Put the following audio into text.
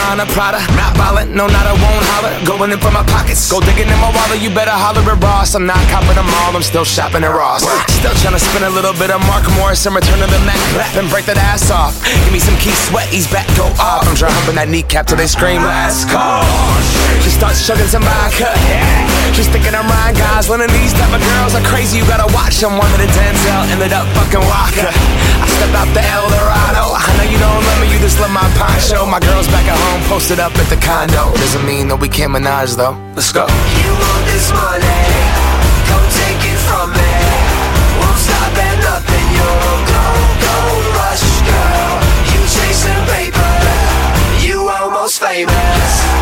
Gabbana, Prada, not violent, no, not I won't holler. Going in for my pockets, go digging in my wallet. You better holler at Ross. I'm not copping them all, I'm still shopping at Ross. Still trying to spin a little bit of Mark Morris and return to the Mac rap and break that ass off. Give me some Keith Sweat, he's back, go off. I'm trying humping that kneecap till they scream last call. She starts chugging some vodka, she's thinking I'm Ryan Gosling, and these type of girls are crazy. You gotta watch them. One minute Denzel, ended up fucking Walker. I step out the Eldorado. I know you don't love me, you just love my poncho. My girl's back at home, posted up at the condo. Doesn't mean that we can't menage though. Let's go. You want this money, go take it from me. Won't stop at nothing, you're go rush, girl. You chasing paper, you almost famous.